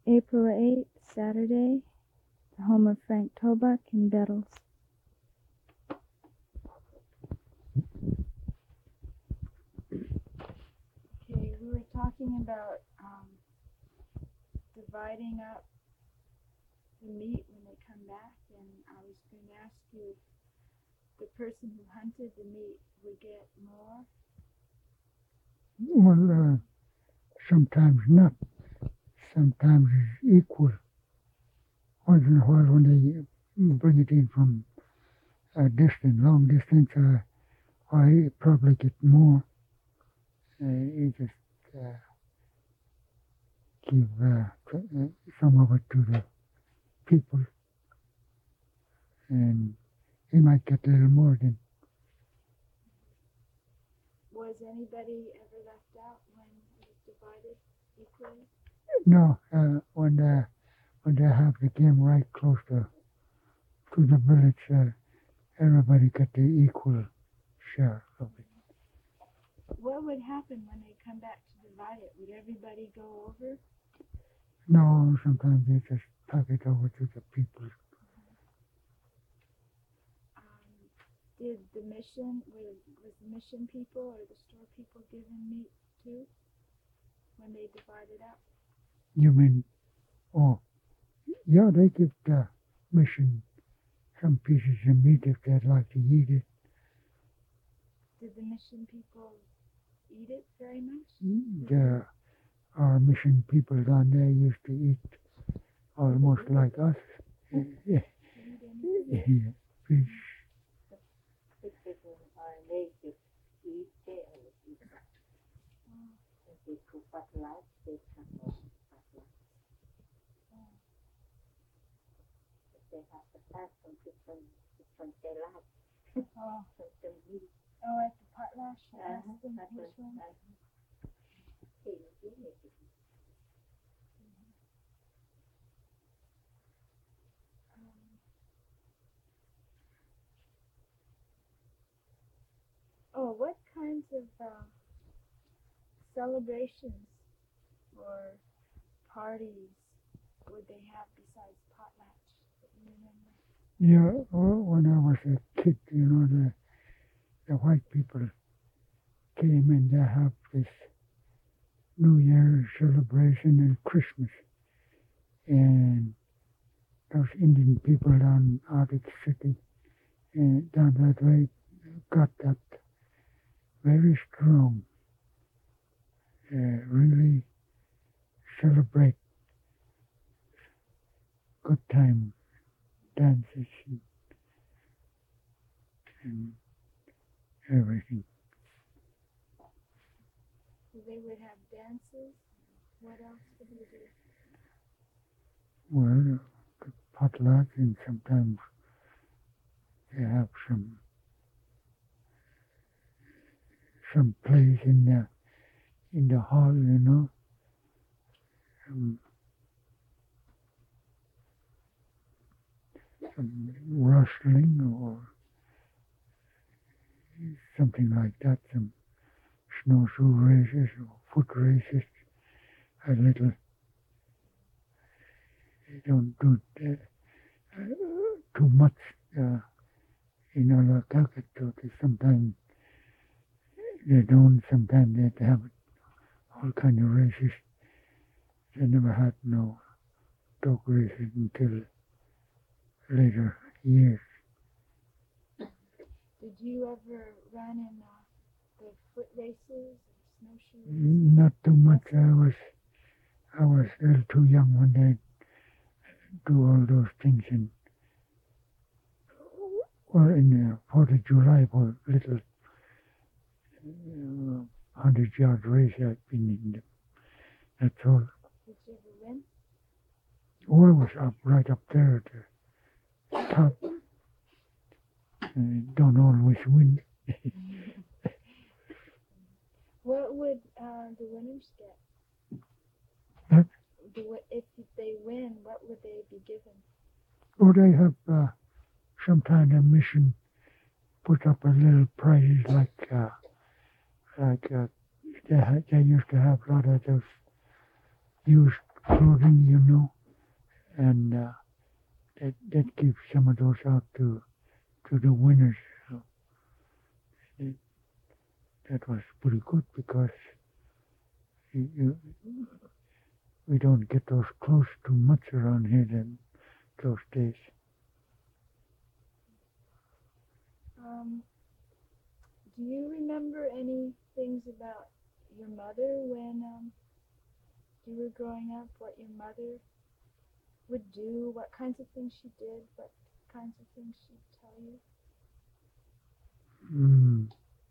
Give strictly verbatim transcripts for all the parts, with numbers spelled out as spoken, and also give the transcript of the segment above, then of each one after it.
April eighth, Saturday, the home of Frank Tobuck in Bettles. Okay, we were talking about um, dividing up the meat when they come back, and I was going to ask you if the person who hunted the meat would get more. Well, uh, sometimes not. Sometimes it's equal. Once in a while when they bring it in from a distance, long distance, uh, I probably get more. Uh, you just uh, give uh, uh, some of it to the people, and he might get a little more than. Was anybody ever left out when it was divided equally? No, uh, when uh, when they have the game right close to to the village, uh, everybody get the equal share of it. What would happen when they come back to divide it? Would everybody go over? No, sometimes they just tuck it over to the people. Um, did the mission, was, was the mission people or the store people given meat too when they divided up? You mean, oh, yeah, they give the mission some pieces of meat if they'd like to eat it. Did the mission people eat it very much? The, our mission people down there used to eat almost like us. Yeah, yeah, fish. Oh, oh, at the potlatch? I asked them which one. Oh, what kinds of uh, celebrations or parties would they have besides potlatch that you remember? Yeah, well, when I was a kid, you know, the the white people came and they have this New Year celebration and Christmas. And those Indian people down Arctic City and down that way got that very strong. Uh, really celebrate good time dances and, and everything. So they would have dances. What else would they do? Well, the potluck, and sometimes they have some some plays in the in the hall, you know. Um, some wrestling or something like that, some snowshoe races or foot races, a little. They don't do uh, uh, too much uh, in Alakakato. Sometimes they don't, sometimes they have all kind of races. They never had no dog races until later years. Did you ever run in uh, the foot races or snowshoe races? Not too much. I was I was a little too young when they do all those things in or in the Fourth of July for little uh, hundred yard race. I've been in them. That's all. Did you ever win? Oh, I was up right up there at the top. I don't always win. What would uh, the winners get? Huh? The, if they win, what would they be given? Oh, they have uh, some kind of mission put up a little prizes like uh, like uh, they, ha- they used to have a lot of those used clothing, you know, and uh, that that gives some of those out to to the winners. So it, that was pretty good because you, you, we don't get those clothes too much around here then those days. Um, do you remember any things about your mother when um, you were growing up? What your mother would do? What kinds of things she did? What kinds of things she'd tell you? Mm.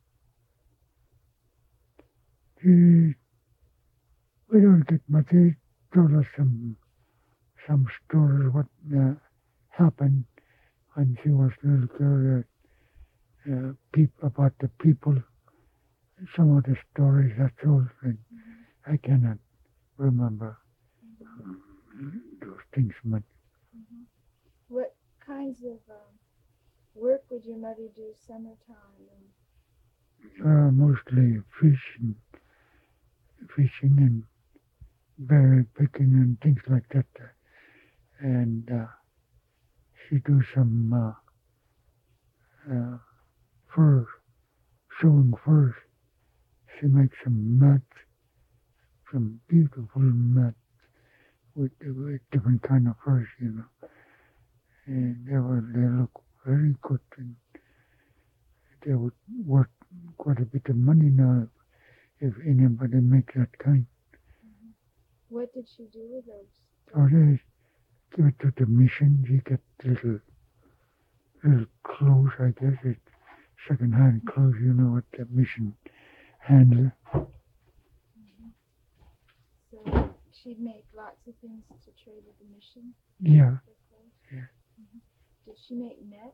She, we don't get much. She told us some some stories what uh, happened when she was a little girl. Uh, uh, peop, about the people. Some of the stories I told, and Mm-hmm. I cannot remember Mm-hmm. those things much. Mm-hmm. What kinds of um, work would your mother do summertime? And Uh, mostly fishing, fishing and berry picking and things like that. And uh, she do some uh, uh, furs, sewing furs. She makes some mats, some beautiful mats with, with different kind of furs, you know. And they were they look very good, and they would worth quite a bit of money now if anybody makes that kind. mm-hmm. What did she do with those? Or they give it to the mission. You get little little clothes, I guess. It's second-hand clothes, you know, what the mission handle. Mm-hmm. So she'd make lots of things to trade with the mission. Yeah, For clothes. yeah. Mm-hmm. Did she make nets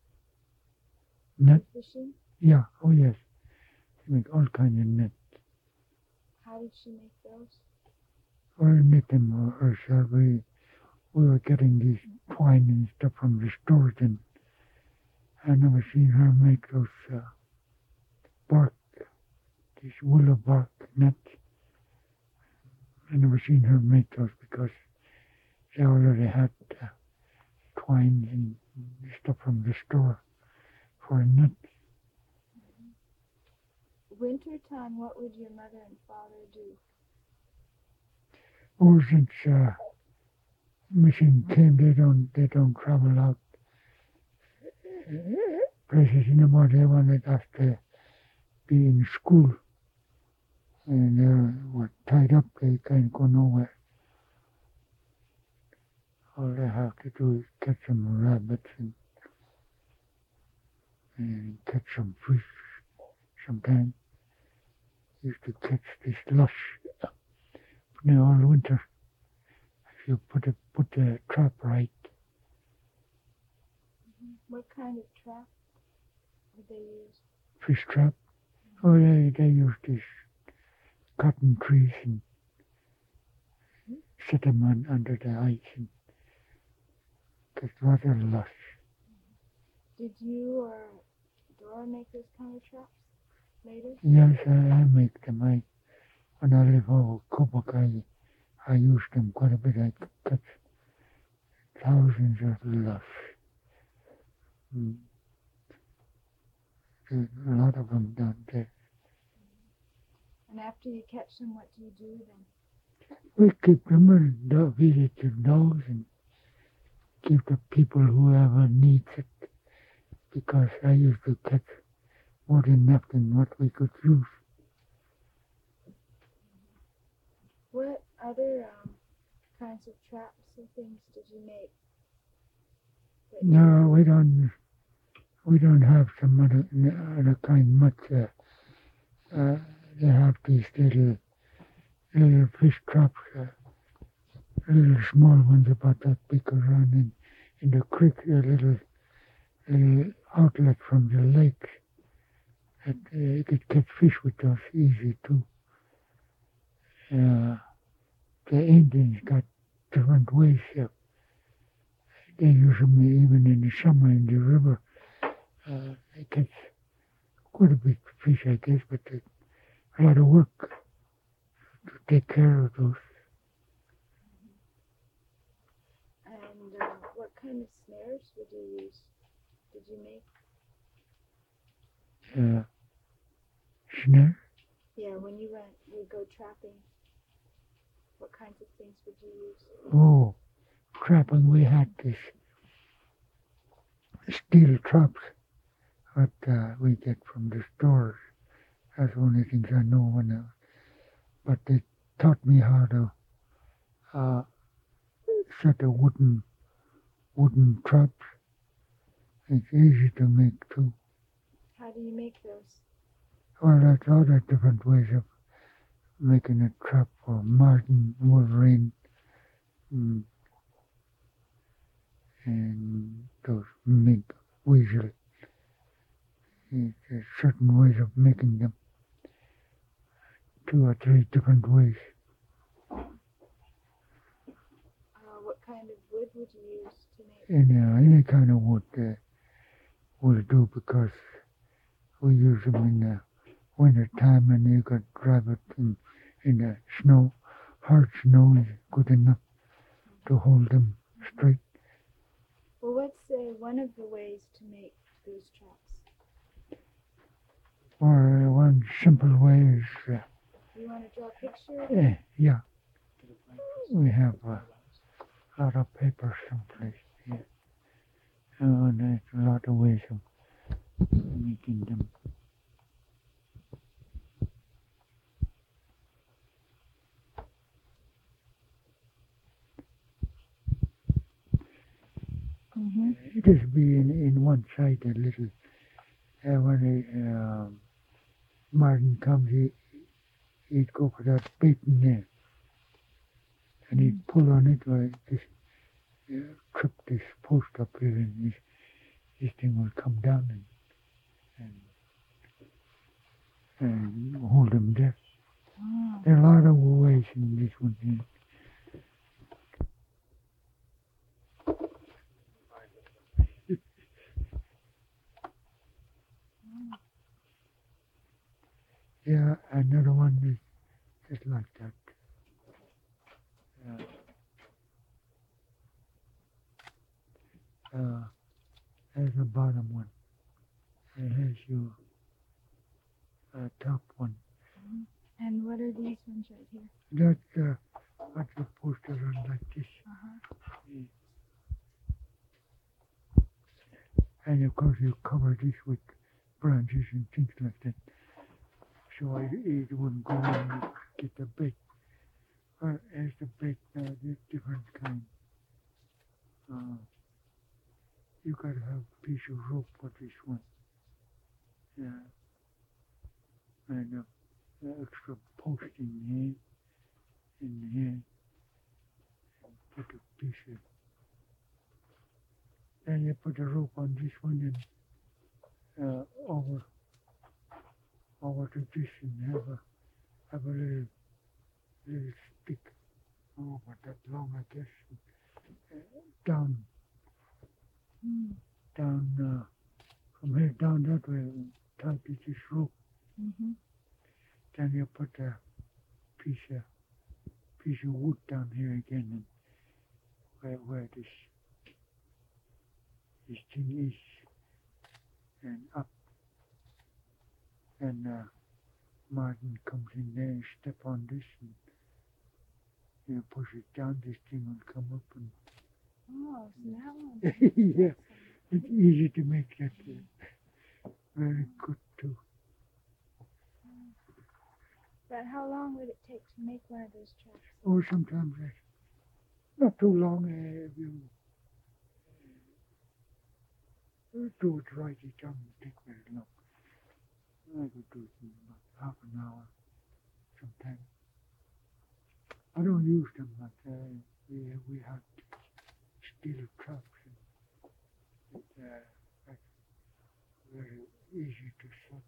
Net. for fishing? Yeah. Oh yes. She make all kind of net. How did she make those? Or knit them herself. We we were getting these twine and stuff from the stores, and I never seen her make those uh, bark, these willow bark nets. I never seen her make those because she already had uh, twine and stuff from the store for a net. Wintertime, what would your mother and father do? Oh, since uh, mission came, they don't they don't travel out places anymore. They wanted us to be in school, and they were tied up. They can't go nowhere. All they have to do is catch some rabbits and, and catch some fish. Sometimes used to catch this lush in all winter. If you put a, put the trap right, Mm-hmm. What kind of trap would they use? fish trap. Oh, they they use these cotton trees and set them on, under the ice and catch rather lush. Did you or Dora make those kind of traps later? Yes, I, I make them. I when I live over Quebec, I I use them quite a bit. I catch thousands of lush. Mm. There's a lot of them down there. And after you catch them, what do you do with them? We keep them and dog, feed it to dogs and give to people whoever needs it. Because I used to catch more than enough than what we could use. What other um, kinds of traps or things did you make? that you- No, we don't. We don't have some other, other kind much. Uh, uh, they have these little little fish traps, uh, little small ones about that big around in, in the creek, a little little outlet from the lake. That uh, you could catch fish with those easy too. Uh, the Indians got different ways. Uh, they use them even in the summer in the river. Uh, they catch quite a big fish, I guess, but they, a lot of work to take care of those. snares would you use? Did you make? Uh, snare? Yeah, when you went, you go trapping. What kinds of things would you use? Oh, trapping, we had this steel traps that uh, we get from the stores. That's the only things I know when I, but they taught me how to uh, set a wooden wooden traps. It's easy to make too. How do you make those? Well, there's other different ways of making a trap for marten, wolverine, mm, and those mink, weasel. There's certain ways of making them. Two or three different ways. Uh, what kind of wood would you use to make? Any, uh, any kind of wood uh, will do because we use them in the winter time and you can drive it in, in the snow. Hard snow is good enough to hold them straight. Well, what's uh, one of the ways to make those traps? Or one simple way is, uh, You want to draw a picture? uh, yeah, we have uh, a lot of paper someplace here. Oh, there's a lot of ways of making them. Mm-hmm. Just be in, in one side a little. Uh, when a um, marten comes, he, he'd go for that bait in there. And he'd pull on it or just uh, trip this post up here and this, this thing will come down and, and, and hold him there. Oh. There are a lot of ways in this one here. Yeah, another one is just like that. Uh, uh, there's the bottom one. And here's your uh, top one. Mm-hmm. And what are these ones right here? That's uh, what you're supposed to run like this. Uh-huh. Yeah. And of course you cover this with branches and things like that. So it, it wouldn't go in and get the bait. Well, as the bait now, there's different kind. Uh, you gotta have a piece of rope for this one. Yeah. And uh, the extra post in here, in here, and put a piece of. Then you put a rope on this one and uh, over, over to this and have a, have a little, little stick. Oh, but that long, I guess. Uh, down, Mm. down, uh, from here down that way, tied to this rope. Mm-hmm. Then you put a piece of, piece of wood down here again, and where, where this, this thing is, and up. And uh, marten comes in there and step on this, and you push it down, this thing will come up and Oh, so that one. yeah, it's easy to make that. Uh, very good too. But how long would it take to make one of those traps? Or sometimes uh, not too long. Uh, if you uh, do it right, it doesn't take very long. I could do it in about half an hour sometimes. I don't use them, but uh, we we have steel traps. And it's uh, that's very easy to set.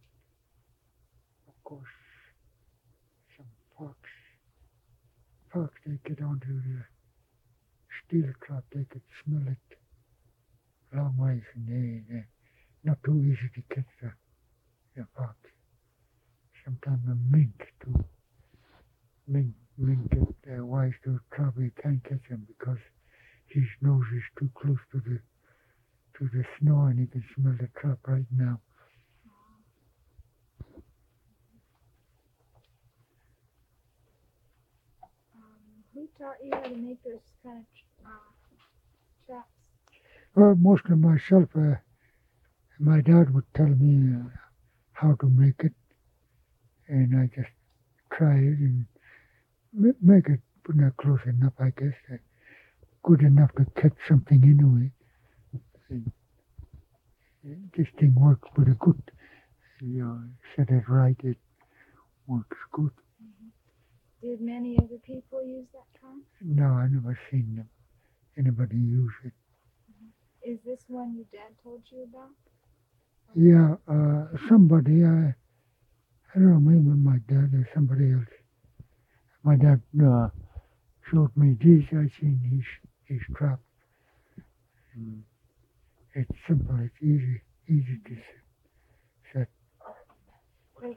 Of course, some parks, parks they get onto the steel trap, they could smell it long ways, and they, they're not too easy to catch the, the fox. Sometimes a mink too. Mink, mink get uh, wise to trap, you can't catch him because his nose is too close to the and you can smell the trap right now. Um, who taught you how to make those kind of uh, traps? Well, mostly myself. Uh, my dad would tell me uh, how to make it, and I just try it and ma- make it not close enough, I guess. Uh, good enough to catch something anyway. And this thing works pretty good. You know, set it right, it works good. Did many other people use that kind? No, I never seen them. Anybody use it. Is this one your dad told you about? Yeah, uh, somebody, I, I don't know, maybe my dad or somebody else. My dad uh, showed me this, I seen his, his trap. Mm. It's simple, it's easy, easy to set. What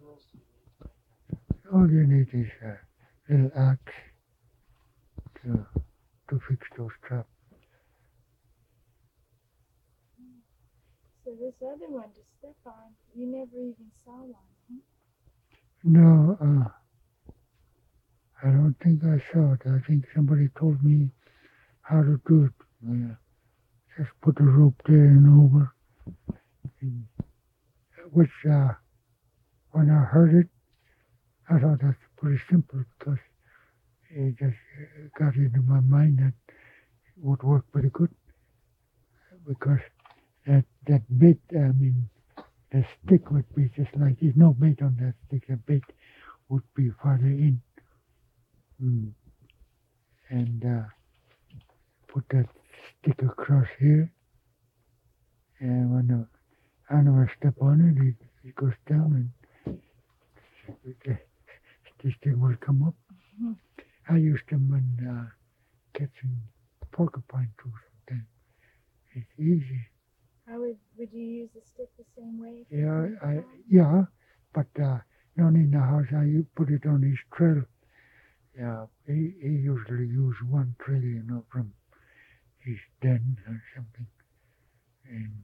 All you need is a little axe to, to fix those traps. So this other one to step on, you never even saw one, huh? No, uh, I don't think I saw it. I think somebody told me how to do it. Uh, just put the rope there and over. And, which, uh, when I heard it, I thought that's pretty simple because it just uh, got into my mind that it would work pretty good. Because that, that bait, I mean, the stick would be just like, there's no bait on that stick, the bait would be farther in. Mm. And uh, put that stick across here, and when the animal step on it, it, it goes down, and it, this thing will come up. Mhm. I used them when uh, catching porcupine too sometimes. It's easy. How would would you use the stick the same way? for Yeah, the I, porcupine? yeah, but uh, not in the house. I u- put it on his trail. Yeah, he, he usually use one trail, you know, from his den or something, and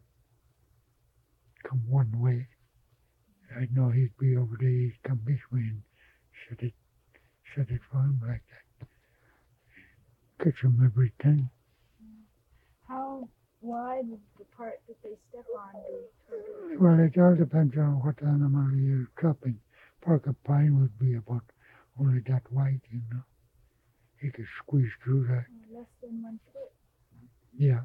come one way. I know he'd be over there, he'd come this way and set it, set it for him like that. Catch him every time. How wide would the part that they step on be? Well, it all depends on what animal you're trapping. Porcupine would be about only that wide, you know. He could squeeze through that. Uh, less than one foot. Yeah.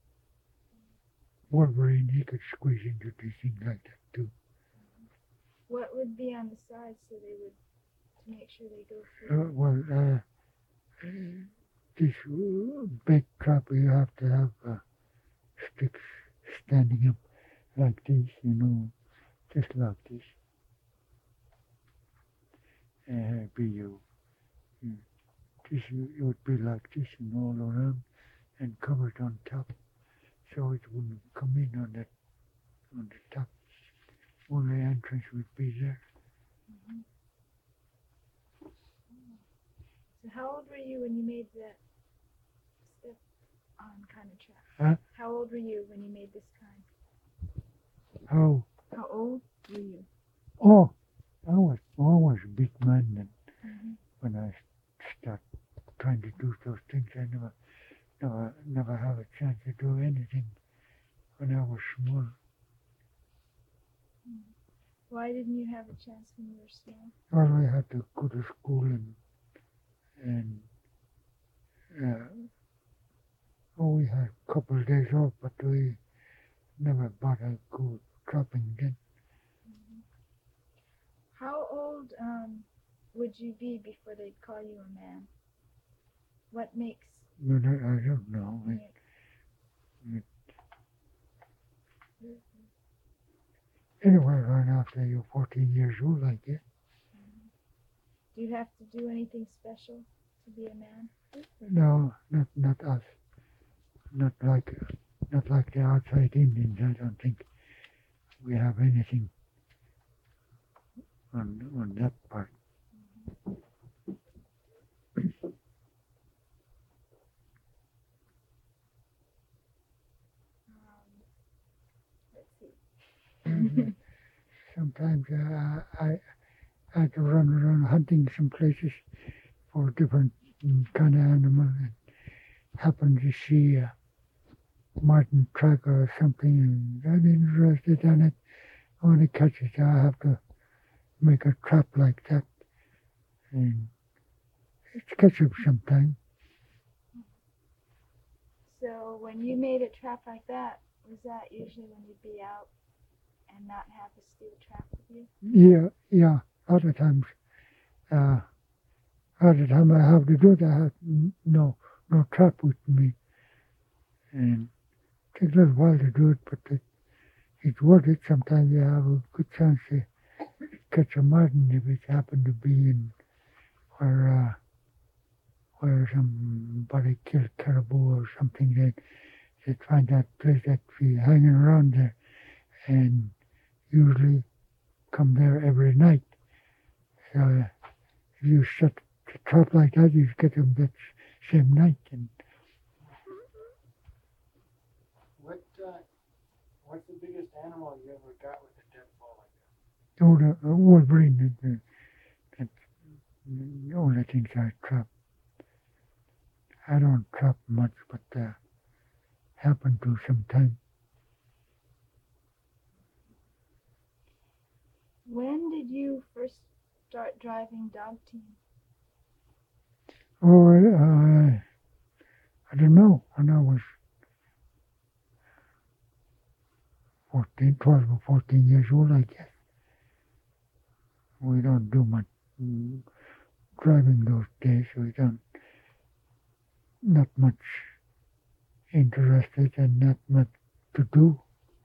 Wolverine, he could squeeze into this thing like that too. What would be on the sides so they would to make sure they go through? Uh, well, uh, this uh, big trap, you have to have uh, sticks standing up like this, you know, just like this. And it'd be you. you this it would be like this and all around and covered on top, so it wouldn't come in on that on the top. Only entrance would be there. Mhm. So how old were you when you made that step on kind of trap? Huh? How old were you when you made this kind? How? How old were you? Oh, I was always a big man then. Mm-hmm. When I start trying to do those things, I never, never, never have a chance to do anything when I was small. Why didn't you have a chance when you were small? Well, I had to go to school and and uh, oh, we had a couple of days off, but we never bothered to go trapping then. How old um, would you be before they'd call you a man? What makes But I, I don't know. It, you- it, anyway, right after you're fourteen years old, I guess. do you have to do anything special to be a man? No, not not us. Not like not like the outside Indians. I don't think we have anything on on that part. Um, uh, sometimes uh, I, I had to run around hunting some places for different mm, kind of animal and happened to see a marten tracker or something and I'm interested in it. I want to catch it. I have to make a trap like that and it's catch it sometime. So when you made a trap like that, was that usually when you'd be out and not have a steel trap with you? Yeah, yeah. A lot of times, uh, a lot of time I have to do that. I have n- no, no trap with me, and it takes a little while to do it, but it, it's worth it. Sometimes you have a good chance to catch a marten if it happened to be in where uh, where somebody killed caribou or something. They they find that place that be hanging around there, and usually come there every night. So uh, if you set a trap like that, you get them that same night. And What uh, what's the biggest animal you ever got with a deadfall like oh, the uh, wolverine, the, the, the only things I trap. I don't trap much, but uh, happen to sometime. When did you first start driving dog team? Oh, uh, I don't know. When I was fourteen, twelve or fourteen years old, I guess. We don't do much mm, driving those days. We don't, not much interested and not much to do.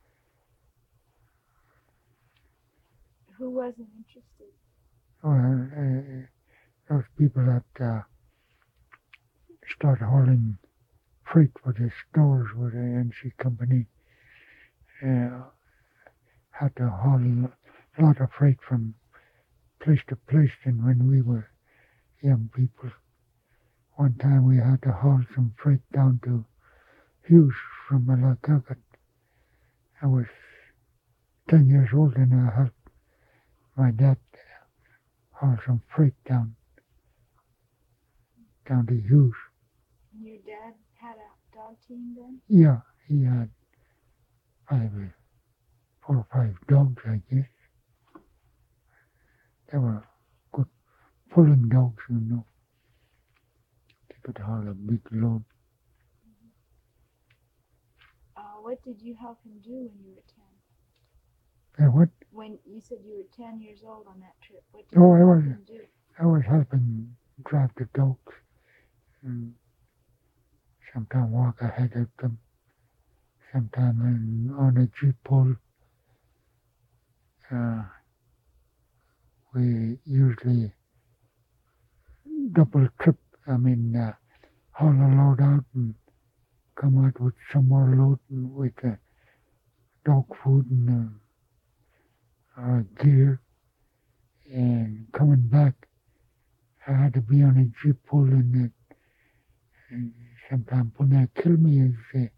Who wasn't interested? Well, uh, those people that uh, start hauling freight for the stores with the N C company uh, had to haul a lot of freight from place to place. And when we were young people, one time we had to haul some freight down to Hughes from Malakakat. I was ten years old and I helped my dad haul some freight down down to Hughes. And your dad had a dog team then? Yeah, he had five, four or five dogs, I guess. They were good pulling dogs, you know. They could haul a big load. Uh, what did you help him do when you were ten? And what? When you said you were ten years old on that trip, what did Oh, you I help was, him do? I was helping drive the dogs and sometimes walk ahead of them, sometimes on a jeep pull. Uh, we usually double trip, I mean, uh, haul a load out and come out with some more load with uh, dog food and uh, uh, gear. And coming back, I had to be on a jeep pull and, uh, and sometimes when they kill me, and say,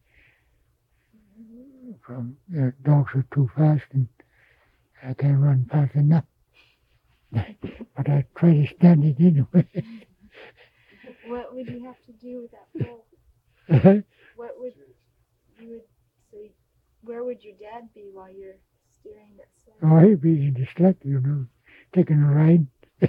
from uh, dogs are too fast and I can't run fast enough. But I try to stand it anyway. What would you have to do with that pole? What would you would so you, where would your dad be while you're steering that sled? Oh, he'd be in the sled, you know, taking a ride.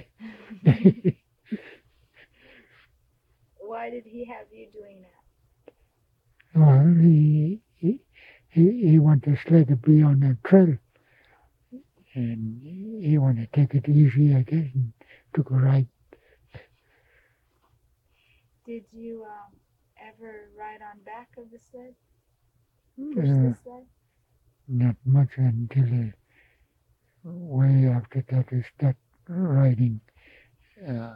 Why did he have you doing that? Well, he, he, he, he wanted the sled to be on the trail. And he wanted to take it easy, I guess, and took a ride. Did you um, ever ride on back of the sled? Push Uh, the sled? Not much until uh, way after that I start riding. Uh,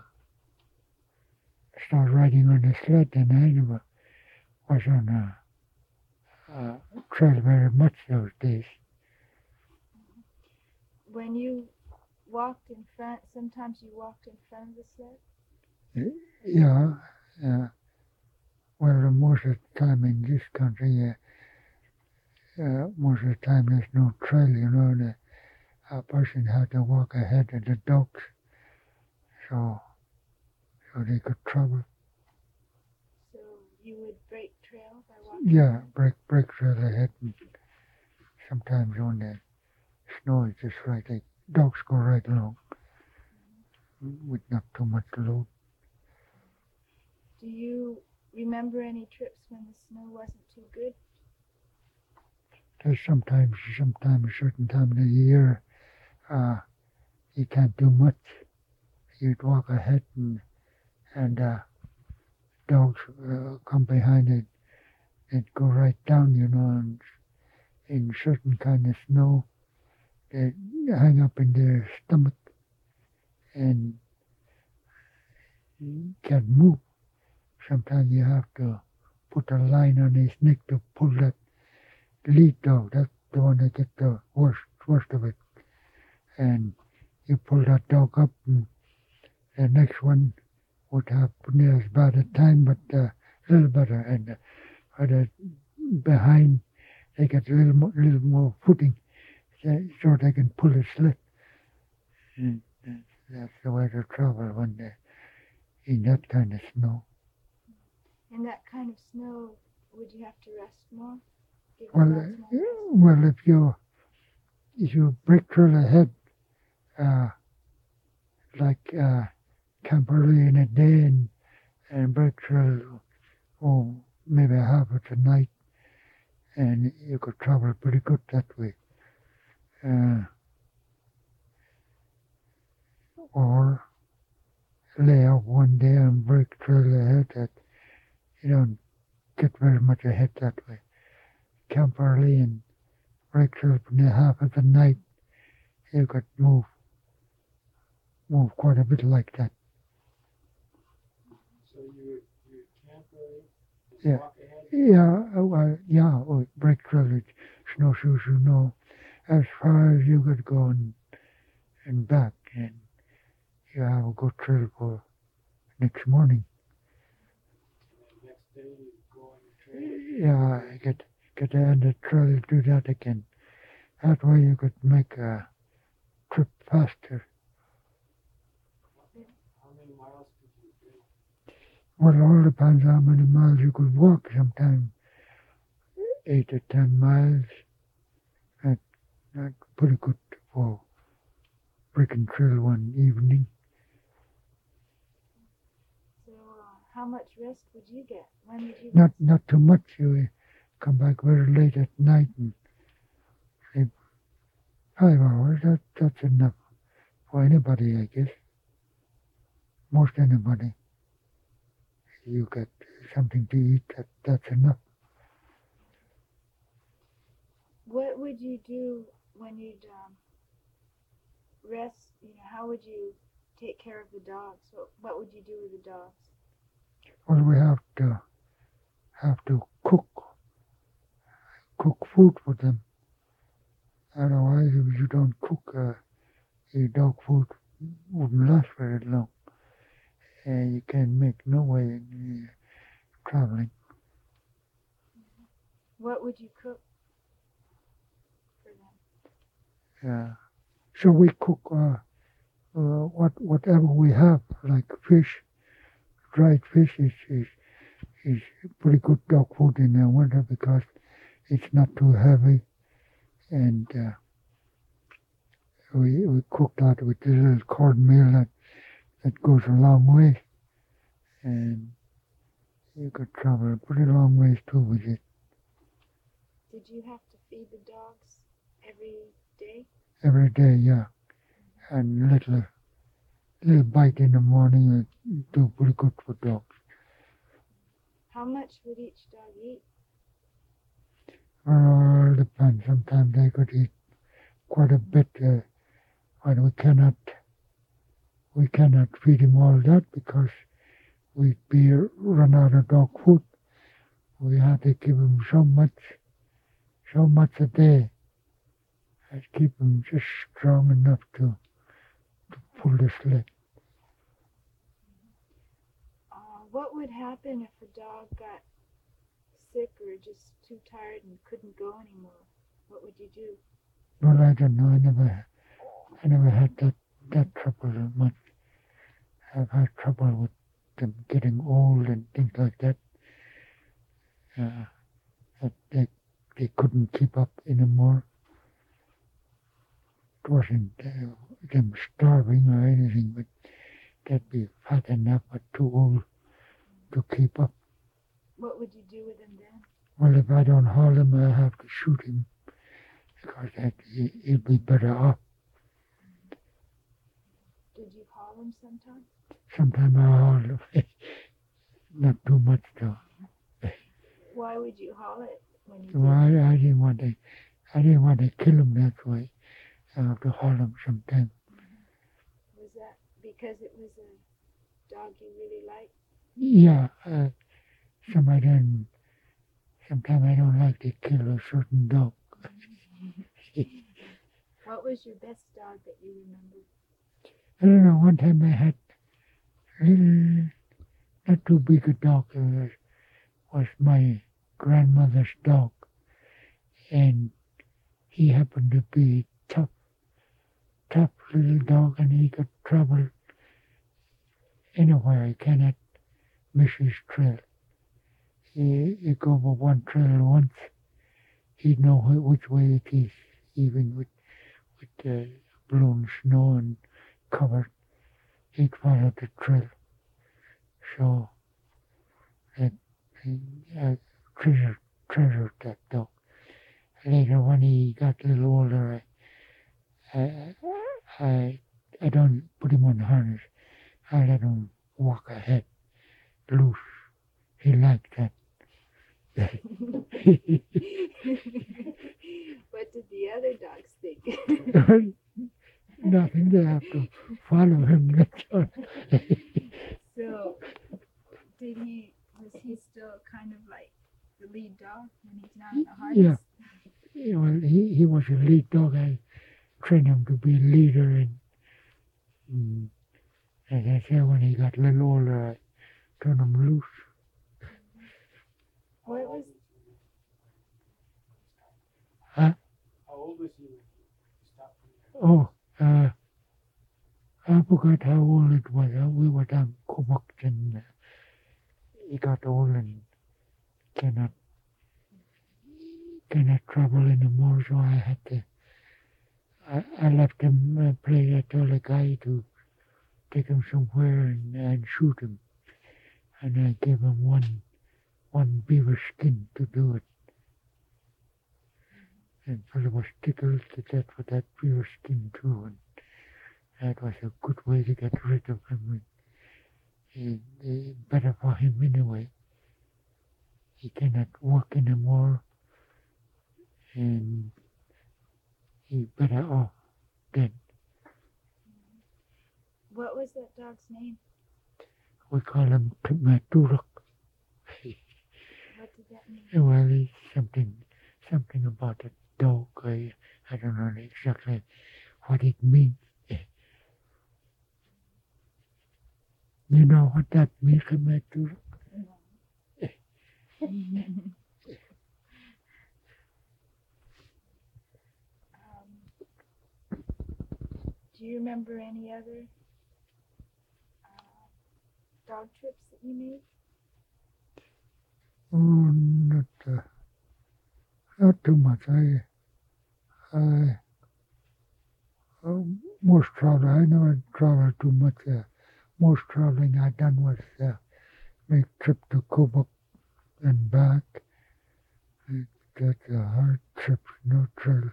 start riding on the sled, and I never was on a, a trail very much those days. When you walked in front, sometimes you walked in front of the sled? Yeah, yeah. Well, most of the time in this country, uh, uh, most of the time there's no trail, you know, the a person had to walk ahead of the dogs, so so they could travel. So you would break trail by walking? Yeah, ahead? break break trail ahead, and sometimes when the snow is just right, the dogs go right along with not too much load. Do you remember any trips when the snow wasn't too good? There's sometimes sometimes a certain time of the year, uh, you can't do much. You'd walk ahead and and uh, dogs uh, come behind it. They'd go right down, you know, and in certain kind of snow, they hang up in their stomach and can't move. Sometimes you have to put a line on his neck to pull that lead dog. That's the one that gets the worst, worst of it. And you pull that dog up, and the next one would have near as bad a time, but uh, a little better. And uh, the behind, they get a little more, little more footing, so they can pull the sled. And that's the way to travel when they're in that kind of snow. In that kind of snow, would you have to rest more? Give Well, the dogs uh, more rest? well, if you if you break trail ahead, uh, like uh, camp early in the day and and break trail, oh, maybe half of the night, and you could travel pretty good that way. Uh, or lay out one day and break trail ahead that you don't get very much ahead that way. Camp early and break trail from the half of the night, you could move move quite a bit like that. So you would you would camp early, just Yeah. walk ahead. Yeah, uh, well, yeah, well, break trail, it's snowshoes, you know, as far as you could go and, and back, and you have a good trail for next morning. And then next day you go on your trail. Yeah, get get the end of the trail, do that again. That way you could make a trip faster. How many miles could you do? Well, it all depends how many miles you could walk. Sometimes eight or ten miles. That, that's pretty good for breaking trail one evening. So uh, how much rest would you get? When would you Not rest? not too much. You come back very late at night and sleep five hours. That that's enough for anybody, I guess. Most anybody. You get something to eat. That that's enough. What would you do when you'd um, rest? You know, how would you take care of the dogs? What, what would you do with the dogs? Well, we have to have to cook cook food for them. Otherwise, if you don't cook, uh, your dog food wouldn't last very long. And you can make no way in uh, traveling. What would you cook for them? Uh, so we cook uh, uh, what whatever we have, like fish. Dried fish is, is is pretty good dog food in the winter because it's not too heavy, and uh, we we cook that with a little cornmeal that that goes a long way, and you could travel a pretty long ways too with it. Did you have to feed the dogs every day? Every day, yeah, and little little bite in the morning would do pretty good for dogs. How much would each dog eat? Well, it all depends. Sometimes they could eat quite a bit, uh, but we cannot we cannot feed him all that because we'd be run out of dog food. We had to give him so much, so much a day, and keep him just strong enough to, to pull the sled. Uh, what would happen if a dog got sick or just too tired and couldn't go anymore, what would you do? Well, I don't know. I never, I never had that that trouble much. I've had trouble with them getting old and things like that. Uh, that they they couldn't keep up anymore. It wasn't uh, them starving or anything, but they'd be fat enough but too old to keep up. What would you do with him then? Well, if I don't haul him, I'll have to shoot him because that, he, he'll be better off. Did you haul him sometime? Sometimes I haul him. Not too much though. Why would you haul it when you So did? I, I didn't want to. I didn't want to kill him that way. I have to haul him sometime. Was that because it was a dog you really liked? Yeah. Uh, some I don't. Sometimes I don't like to kill a certain dog. What was your best dog that you remember? I don't know. One time I had a little, not too big a dog. It was, was my grandmother's dog, and he happened to be tough, tough little dog, and he could travel anywhere. He cannot miss his trail. He, he go over one trail once, he'd know wh- which way it is, even with with uh, blown snow and covered. He'd follow the trail. So that I treasured treasured that dog. Later, when he got a little older, I I I, I don't put him on harness. I let him walk ahead, loose. He liked that. What did the other dogs think? Nothing. They have to follow him. That's all. So, did he, was he still kind of like the lead dog when he's not in the harness? Yeah. Well, he, he was a lead dog. I trained him to be a leader, and mm, as I said, when he got a little older, I turned him loose. What was, Huh? How old was he when you stopped him? Oh, uh, I forgot how old it was. Uh, We were down Comox, and uh, he got old and cannot cannot travel anymore, so I had to. I, I left him uh, play. I told a guy to take him somewhere and, and shoot him, and I gave him one one beaver skin to do it. And fellow was tickled to death with that beaver skin too, and that was a good way to get rid of him. And, uh, better for him anyway. He cannot work anymore, and he better off dead. what was that dog's name? We call him Maturuk. What did that mean? Well, it's something, something about a dog. I, I don't know exactly what it means. You know what that means, Maturuk? um, do you remember any other uh, dog trips that you made? Oh, not, uh, not too much. I, I, uh, most travel, I never travel too much. Uh, most traveling I done was uh, make trip to Quebec and back. It, that's a hard trip, no trail.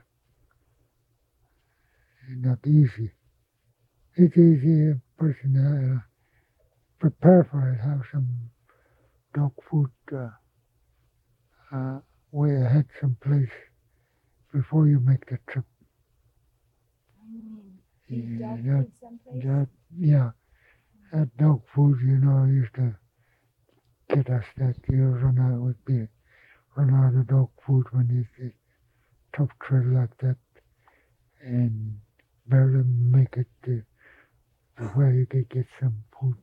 Not easy. It's easy a person uh, prepare for it, have some dog food uh, uh, way ahead someplace before you make the trip. You mean eat Yeah, dog that, food someplace? that, yeah, that dog food, you know, used to get us that you run out would be run out of dog food when you see tough trail like that, and barely make it to, to where you could get some food.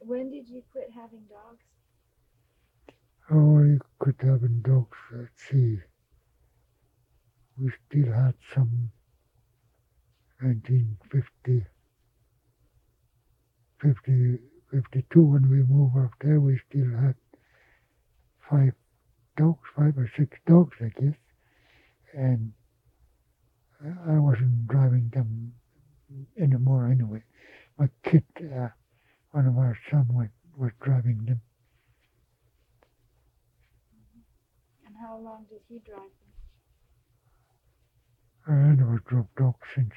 When did you quit having dogs? Oh, I quit having dogs. Let's see. We still had some nineteen fifty, fifty, fifty-two when we moved up there. We still had five dogs, five or six dogs, I guess. And I I wasn't driving them anymore anyway. My kid, uh, one of our sons, was, was driving them. And how long did he drive them? I never drove dogs since,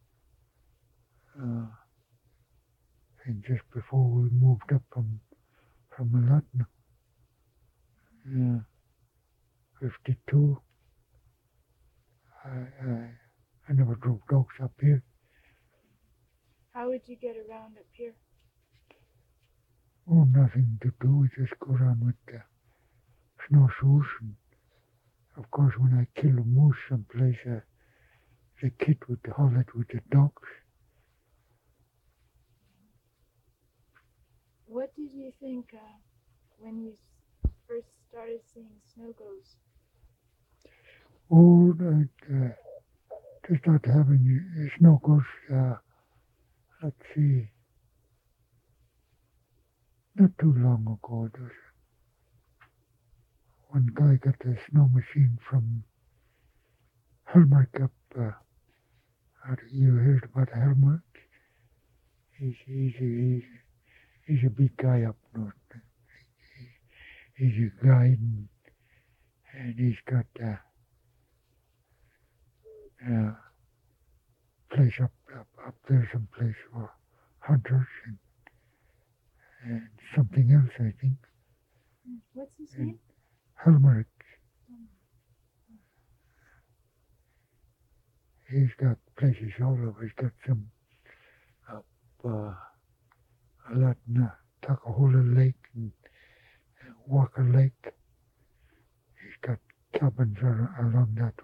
uh, since just before we moved up from from Malotna. Yeah, fifty-two. I, I I never drove dogs up here. How would you get around up here? Oh, nothing to do. We just go around with the snowshoes. And of course, when I kill a moose someplace, uh, the kid would haul it with the dogs. What did you think uh, when you s- first started seeing snow ghosts? Oh, that, uh, to start having uh, snow ghosts, uh, let's see, not too long ago, there was one guy got a snow machine from Hallmark up. Uh, how do you heard about Hallmark? He's, he's, he's, he's a big guy up north. He, he's a guide, and, and he's got a uh, uh, place up, up, up there, some place for hunters and, and something else, I think. What's his And name? Hallmark. He's got places all over. He's got some up uh, a lot in uh, Takahola Lake and uh, Walker Lake. He's got cabins ar- along that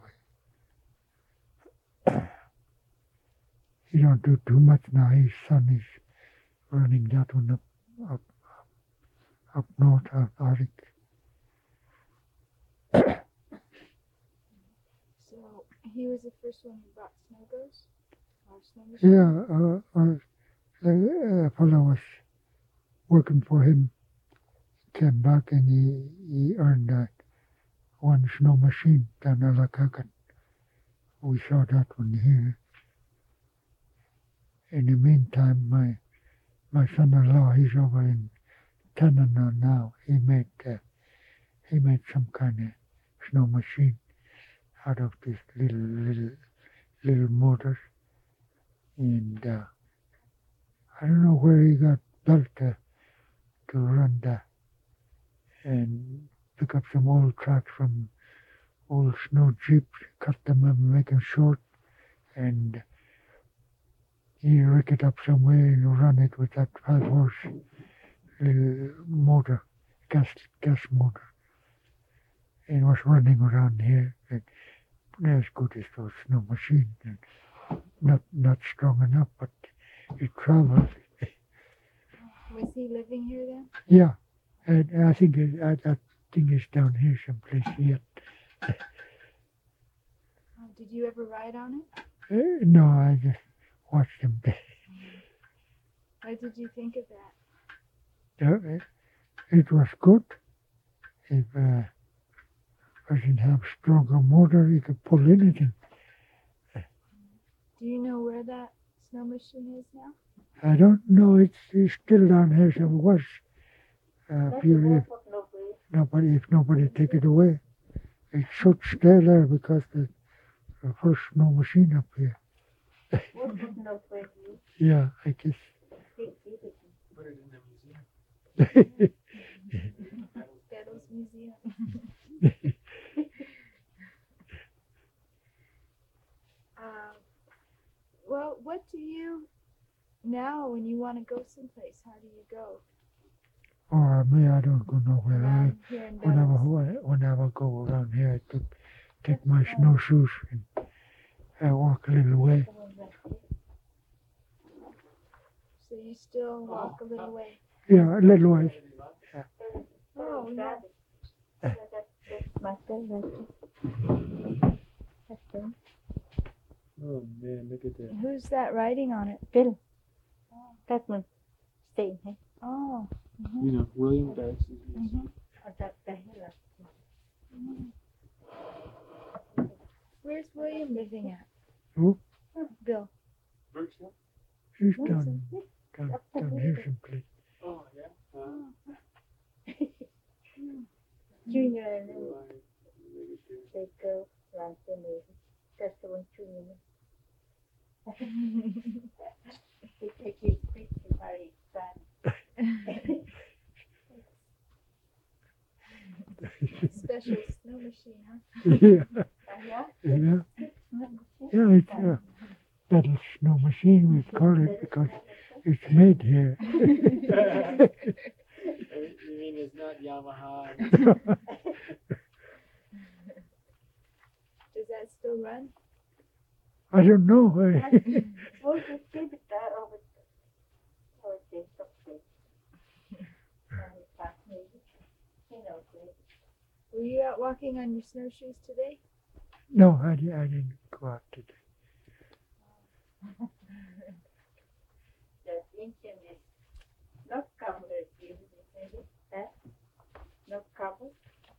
way. He don't do too much now. His son is running that one up up up north of Arctic. So he was the first one who brought snow ghosts? Or snow machines? Yeah, uh, uh, a, a fellow was working for him. Came back and he, he earned that one snow machine down in Lakakan. We saw that one here. In the meantime, my my son-in-law, he's over in Tanana now. He made uh, he made some kind of snow machine out of this little little little motors, and uh, I don't know where he got built to to run that and pick up some old tracks from old snow jeeps, cut them and make them short, and he rig it up somewhere and run it with that five horse little motor, gas gas motor, and was running around here. And not as good as those snow machines, and not not strong enough, but it travels. Was he living here then? Yeah, and I think it, I, that thing is down here someplace yet. Uh, did you ever ride on it? Uh, no, I just watched him. What did you think of that? Uh, it, it was good. If uh, person have stronger motor, you could pull anything. Do you know where that snow machine is now? I don't know. It's, it's still down here. So it was. Uh, if, you, if nobody, if nobody take it away, it should stay there because the, the first snow machine up here. Yeah, I guess. Put it in the museum. Devil's Museum. uh, well, what do you now when you want to go someplace? How do you go? Or me, I don't go nowhere. I, Around here in whenever, Bellows. whenever I go around here, I take, take my snowshoes and I walk a little way. So you still walk a little way. Yeah, a little ways. Oh, yeah. Oh man, look at that. Who's that writing on it? Phil. That one. Stay. Hey. Oh. You know, William Banks is Mhm. Oh, that the hell. Where's William living at? Who? Bill. Berkshire? He's down, down, down here someplace. Oh yeah. Uh, Junior and right. Look at this. they go around the movie. That's the one junior. They take you quick to marry son. Special snow machine, huh? Yeah, Yeah? yeah, yeah. It's a little snow machine we call it because it's made here. You mean it's not Yamaha? Does that still run? I don't know. I, Oh, just give it that over. Oh, it's okay. You know, great. Were you out walking on your snowshoes today? no, I, di- I didn't go out today. The engine is not covered. You maybe that not covered.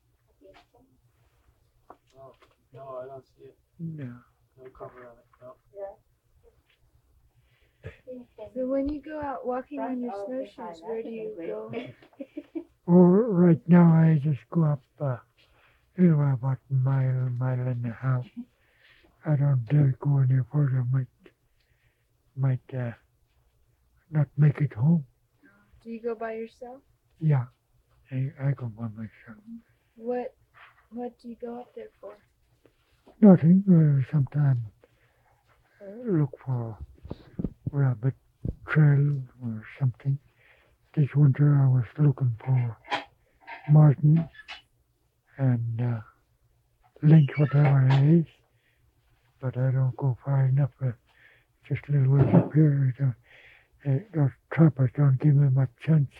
Oh, no, I don't see it. No. No cover on it. No. So when you go out walking on your snowshoes, where do you go? Well, right now I just go up uh, you know, about a mile, mile and a half. I don't dare go any further. Might, might uh, not make it home. Do you go by yourself? Yeah, I, I go by myself. What What do you go up there for? Nothing. Uh, sometimes uh, look for rabbit trail or something. This winter I was looking for marten and uh, lynx, whatever it is, but I don't go far enough. Uh, just a little ways up here. Uh, uh, those trappers don't give me much chance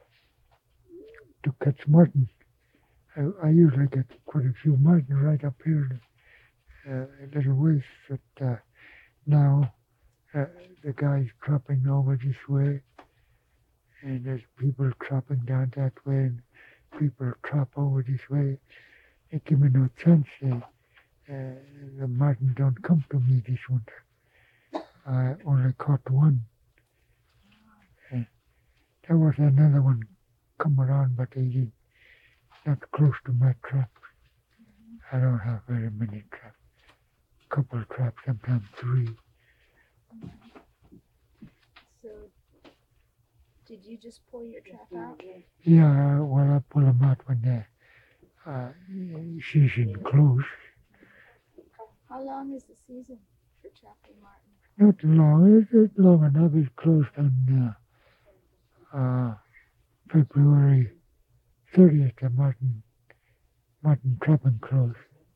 to catch marten. I, I usually get quite a few marten right up here, uh, a little ways, but uh, now uh, the guy's trapping over this way, and there's people trapping down that way, and people trap over this way. They give me no chance. They, uh, the marten don't come to me this winter. I only caught one. Uh, there was another one come around, but he did not close to my trap. I don't have very many traps. Couple of traps, sometimes three. So did you just pull your trap out? Yeah, well, I pull them out when the uh, season close. How long is the season for trapping marten? Not long, it's it's long enough. It's closed on uh, uh, February thirtieth, the marten, marten trapping close.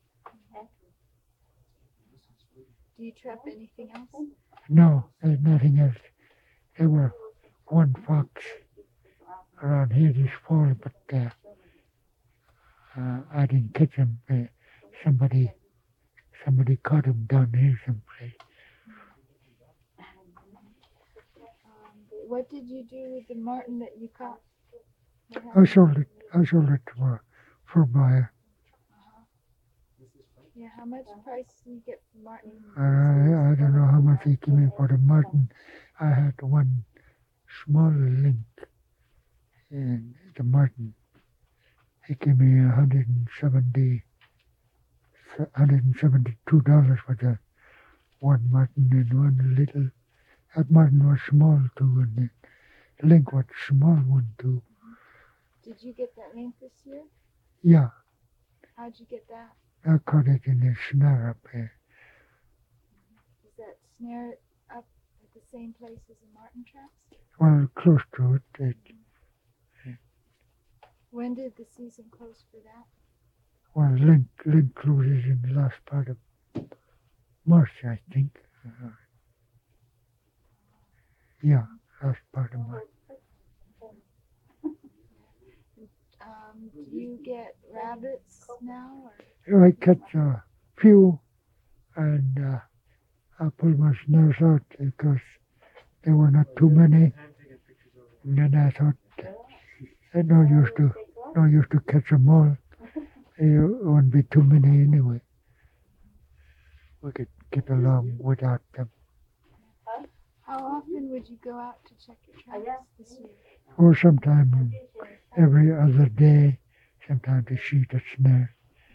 Do you trap anything else? No, there's nothing else. There were one fox around here this fall, but uh, uh, I didn't catch him. Uh, somebody, somebody caught him down here someplace. Um, what did you do with the marten that you caught? What I happened? sold it. I sold it to a for a buyer. Yeah, how much price do you get for marten? I I don't know how much he gave me for the marten. I had one small link, and the marten. He gave me a hundred and seventy, hundred and seventy-two dollars for the one marten and one little. That marten was small too, and the link was small one too. Did you get that link this year? Yeah, How'd you get that? I caught it in the snare up here. Does that snare it up at the same place as the marten traps? Well, close to it. it When did the season close for that? well, link link closes in the last part of March, I think. Uh, yeah, last part of March. Um, do you get rabbits now? Or? I catch a few and uh, I pulled my snares out because there were not too many. And then I thought, I no use to, no use to catch them all. There won't be too many anyway. We could get along without them. How often would you go out to check your traps this year? Or sometime every other day, sometimes to shoot a snare.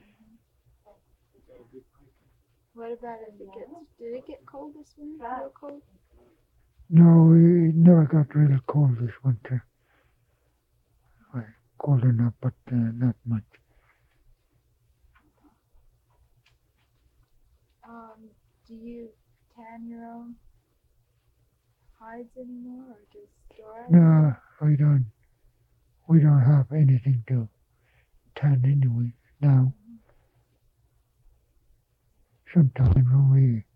What about if it gets, did it get cold this winter? Real cold? No, it never got really cold this winter. Well, cold enough, but uh, not much. Um, do you tan your own hides anymore, or just store it? No, we don't. We don't have anything to tan anyway now. Sometimes when we